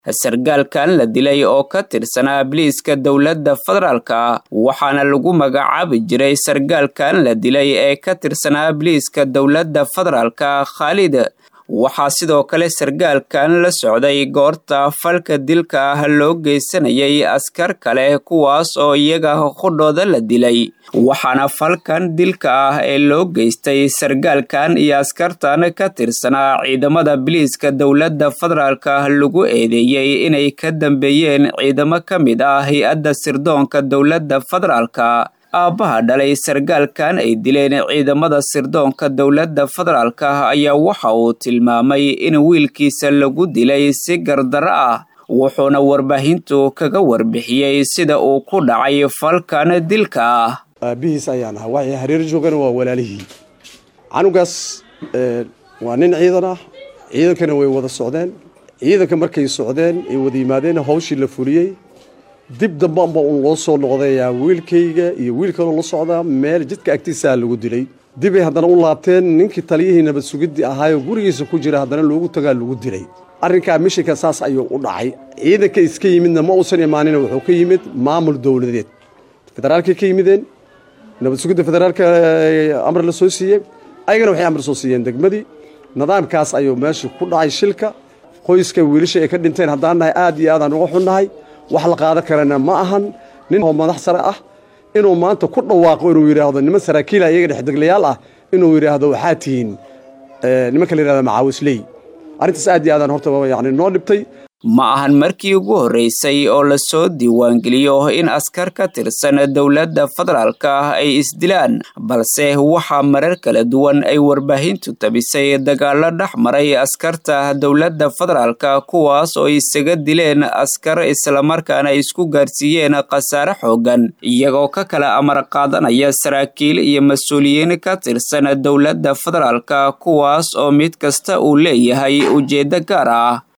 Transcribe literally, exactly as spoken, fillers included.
sargaalkan la dilay oo ka tirsanaa biliiska dowladda federaalka waxaana lagu magacaabi jiray sargaalkan la dilay ee ka tirsanaa biliiska dowladda federaalka Khalid. waxaa sidoo kale sargaalkan la socday goorta falka dilka ah loo geysanayay askar kale kuwaas oo iyaga qudhooda la dilay. waxaana falkan dilka ah ee loo geystay sargaalkan iyo askartan ka tirsanaa ciidamada biliiska dowladda federaalka lagu eedeeyay inay ka dambeeyeen ciidamo ka mid ah hay-adda sirdoonka dowladda federaalka. aabbaha dhalay sargaalkan ay dileen ciidamada sirdoonka dowladda federaalka ayaa waxa uu tilmaamay in wiilkiisa lagu dilay si gardarro ah, wuxuuna warbaahintu kaga warbixiyey sida uu ku dhacay falkan dilka ah. aabihiis ayaan ahaa waxay hareer joogana waa walaalihii. canugaas waa nin ciidan ah, ciidankana way wada socdeen. ciidanka markay socdeen ay wada yimaadeen hawshii la fuliyey. dib dambaanba uun loo soo noqdayaa wiilkayga iyo wiil kaloo la socdaa meel jidka agtiisaa lagu dilay. dibay haddana u laabteen ninkii taliyihii nabad sugiddi ahaayoo gurigiisa ku jira haddana loogu tagaa lagu dilay. arrinkaa mishinka saas ayuu u dhacay. ciidanka iska yimidna ma uusan imaanina wuxuu ka yimid maamul dowladeed. federaalkay ka yimideen, nabad sugidda federaalka amar la soo siiyey, ayagana waxay amar soo siiyeen degmadii. nidaamkaas ayuu meesha ku dhacay shilka. qoyska wiilasha ay ka dhinteen haddaan nahay aad iyo aadaan uga xunnahay. wax la qaadan karana ma ahan nin oo madax sare ah inuu maanta ku dhawaaqo inuu yiraahdo niman saraakiil ayaga dhexdeglayaal ah inuu yiraahdo waxaa tihiin nimanka la yiraahdo macaawisley. arrintaas aad iyo aadaan horta yacni noo dhibtay. ma ahan markii ugu horreysay oo la soo diiwaangeliyo in askar ka tirsan dowladda federaalka ay isdilaan, balse waxaa marar kala duwan ay warbaahintu tabisay dagaallo dhex maray askarta dowladda federaalka kuwaas oo isaga dileen askar islamarkaana isku gaarsiiyeen khasaare xoogan iyagoo ka kala amar qaadanaya saraakiil iyo mas-uuliyiin ka tirsan dowladda federaalka kuwaas oo mid kasta uu leeyahay ujeeddo gaar ah.